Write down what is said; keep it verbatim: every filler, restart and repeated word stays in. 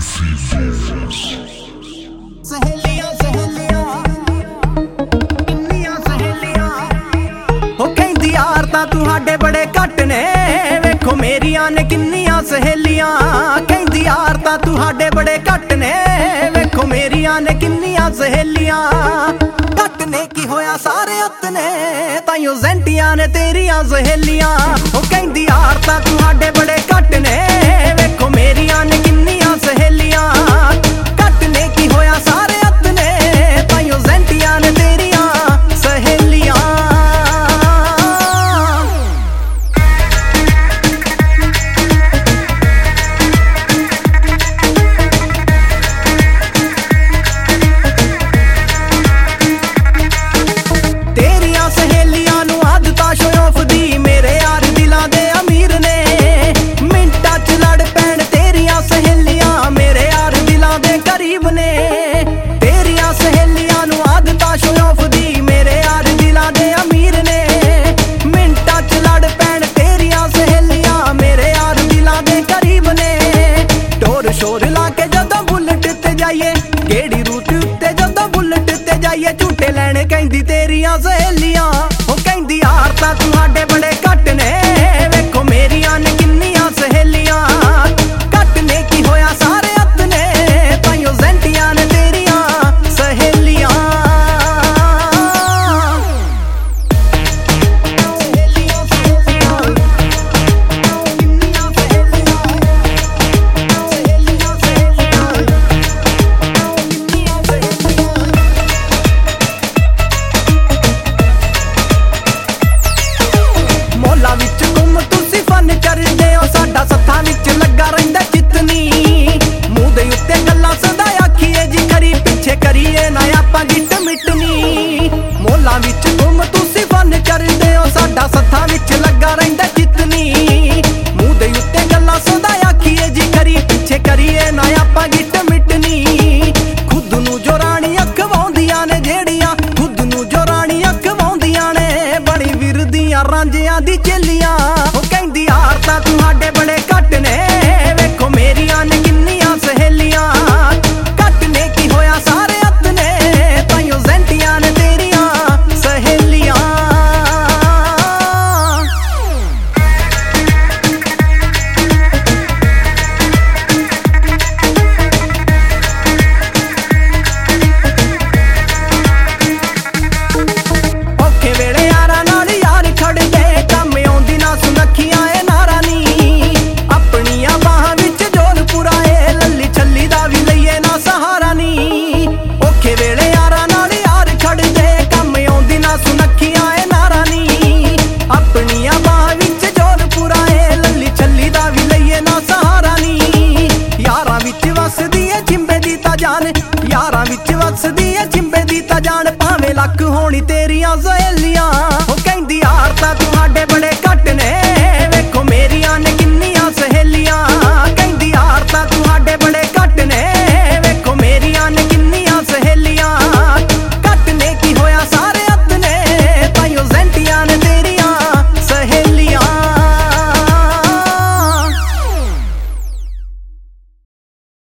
ਸਹੇਲੀਆਂ ਸਹੇਲੀਆਂ ਕਿੰਨੀਆਂ ਸਹੇਲੀਆਂ ਹੋ ਕਹਿੰਦੀ ਯਾਰ ਤਾਂ ਤੁਹਾਡੇ ਬੜੇ ਘੱਟ ਨੇ ਵੇਖੋ ਮੇਰੀਆਂ ਨੇ ਕਿੰਨੀਆਂ ਸਹੇਲੀਆਂ ਕਹਿੰਦੀ ਯਾਰ ਤਾਂ ਤੁਹਾਡੇ ਬੜੇ ਘੱਟ ਨੇ ਵੇਖੋ ਮੇਰੀਆਂ ਨੇ ਕਿੰਨੀਆਂ ਸਹੇਲੀਆਂ ਘੱਟ ਨੇ ਕੀ ਹੋਇਆ ਸਾਰੇ ਉੱਤ ਨੇ ਤਾਈਓ ਜ਼ੈਂਟੀਆਂ ਨੇ ਤੇਰੀਆਂ ਸਹੇਲੀਆਂ ਹੋ ਕਹਿੰਦੀ ਯਾਰ ਤਾਂ ਤੁਹਾਡੇ ਬੜੇ ਘੱਟ ਨੇ ਵੇਖੋ ਮੇਰੀਆਂ ਨੇ ਕਿੰਨੀਆਂ ਸਹੇਲੀਆਂ ਘੱਟ ਨੇ ਕੀ ਹੋਇਆ ਸਾਰੇ ਉੱਤ ਨੇ ਤਾਈਓ ਜ਼ੈਂਟੀਆਂ ਨੇ ਤੇਰੀਆਂ ਸਹੇਲੀਆਂ ਤੇਰੀਆਂ ਸਹੇਲੀਆਂ ਨੂੰ ਆਦਤਾਂ ਸ਼ੋਅ ਦੀ ਮੇਰੇ ਯਾਰ ਦਿਲਾਂ ਦੇ ਅਮੀਰ ਨੇ ਮਿੰਟਾਂ ਚ ਲੜ ਪੈਣ ਤੇਰੀਆਂ ਸਹੇਲੀਆਂ ਮੇਰੇ ਯਾਰ ਦਿਲਾਂ ਦੇ ਕਰੀਬ ਨੇ ਤੇਰੀਆਂ ਸਹੇਲੀਆਂ ਨੂੰ ਆਦਤਾਂ ਸ਼ੋਅ ਦੀ ਮੇਰੇ ਯਾਰ ਦਿਲਾਂ ਦੇ ਅਮੀਰ ਨੇ ਮਿੰਟਾਂ ਚ ਲੜ ਪੈਣ ਤੇਰੀਆਂ ਸਹੇਲੀਆਂ ਮੇਰੇ ਯਾਰ ਦਿਲਾਂ ਦੇ ਕਰੀਬ ਨੇ ਟੋਰ ਸ਼ੋਰ ਲਾ ਕੇ ਜਦੋਂ ਬੁਲਟ ਤੇ ਜਾਈਏ ਕਿਹੜੀ ਰੂਟ ਉੱਤੇ ਜਦੋਂ ਬੁਲਟ ਤੇ ਜਾਈਏ ਝੂਟੇ ਲੈਣ ਕਹਿੰਦੀ ਤੇਰੀਆਂ ਸਹੇਲੀਆਂ ਉਹ ਕਹਿੰਦੀ ਯਾਰ ਤਾਂ ਤੁਹਾਡੇ